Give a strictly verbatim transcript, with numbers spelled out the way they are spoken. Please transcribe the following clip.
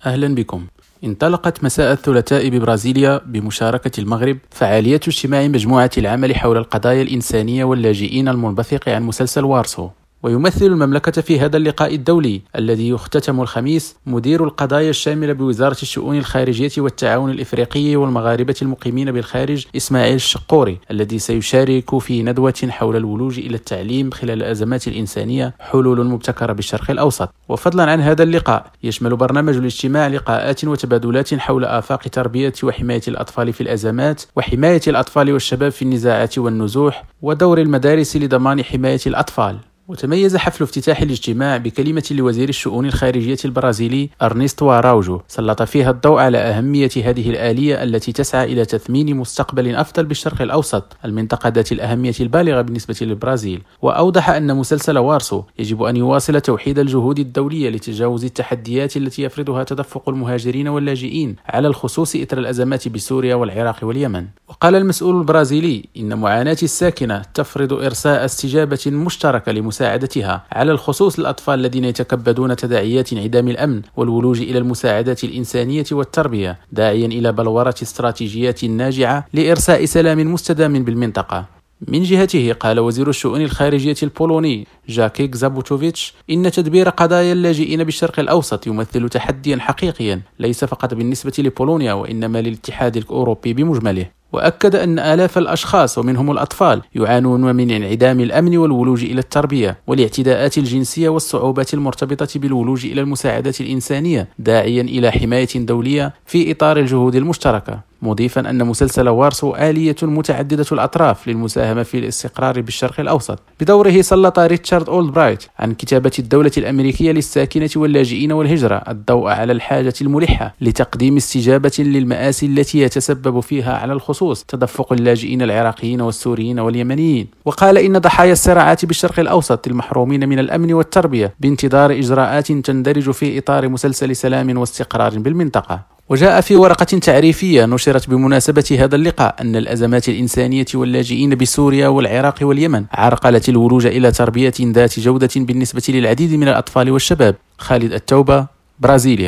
أهلا بكم. انطلقت مساء الثلاثاء ببرازيليا بمشاركة المغرب فعالية اجتماع مجموعة العمل حول القضايا الإنسانية واللاجئين المنبثق عن مسلسل وارسو. ويمثل المملكة في هذا اللقاء الدولي الذي يختتم الخميس مدير القضايا الشاملة بوزارة الشؤون الخارجية والتعاون الإفريقي والمغاربة المقيمين بالخارج إسماعيل الشقوري، الذي سيشارك في ندوة حول الولوج إلى التعليم خلال الأزمات الإنسانية، حلول مبتكرة بالشرق الأوسط. وفضلا عن هذا اللقاء، يشمل برنامج الاجتماع لقاءات وتبادلات حول آفاق تربية وحماية الأطفال في الأزمات، وحماية الأطفال والشباب في النزاعات والنزوح، ودور المدارس لضمان حماية الأطفال. وتميز حفل افتتاح الاجتماع بكلمة لوزير الشؤون الخارجية البرازيلي أرنستو أراوجو، سلط فيها الضوء على أهمية هذه الآلية التي تسعى إلى تثمين مستقبل أفضل بالشرق الأوسط، المنطقة ذات الأهمية البالغة بالنسبة للبرازيل. وأوضح أن مسلسل وارسو يجب أن يواصل توحيد الجهود الدولية لتجاوز التحديات التي يفرضها تدفق المهاجرين واللاجئين، على الخصوص إثر الأزمات بسوريا والعراق واليمن. وقال المسؤول البرازيلي إن معاناة الساكنة تفرض إرساء استجابة مشتركة لمساعدتها، على الخصوص الأطفال الذين يتكبدون تداعيات انعدام الأمن، والولوج إلى المساعدات الإنسانية والتربية، داعيا إلى بلورة استراتيجيات ناجعة لإرساء سلام مستدام بالمنطقة. من جهته قال وزير الشؤون الخارجية البولوني جاكيك زابوتوفيتش إن تدبير قضايا اللاجئين بالشرق الأوسط يمثل تحديا حقيقيا، ليس فقط بالنسبة لبولونيا وإنما للاتحاد الأوروبي بمجمله. وأكد أن آلاف الأشخاص ومنهم الأطفال يعانون من انعدام الأمن والولوج إلى التربية والاعتداءات الجنسية والصعوبات المرتبطة بالولوج إلى المساعدات الإنسانية، داعيا إلى حماية دولية في إطار الجهود المشتركة، مضيفا أن مسلسل وارسو آلية متعددة الأطراف للمساهمة في الاستقرار بالشرق الأوسط. بدوره سلط ريتشارد أولدبرايت عن كتابة الدولة الأمريكية للساكنة واللاجئين والهجرة الضوء على الحاجة الملحة لتقديم استجابة للمآسي التي يتسبب فيها على الخصوص تدفق اللاجئين العراقيين والسوريين واليمنيين. وقال إن ضحايا الصراعات بالشرق الأوسط المحرومين من الأمن والتربية بانتظار إجراءات تندرج في إطار مسلسل سلام واستقرار بالمنطقة. وجاء في ورقة تعريفية نشرت بمناسبة هذا اللقاء أن الأزمات الإنسانية واللاجئين بسوريا والعراق واليمن عرقلت الولوج إلى تربية ذات جودة بالنسبة للعديد من الأطفال والشباب. خالد التوبة، برازيليا.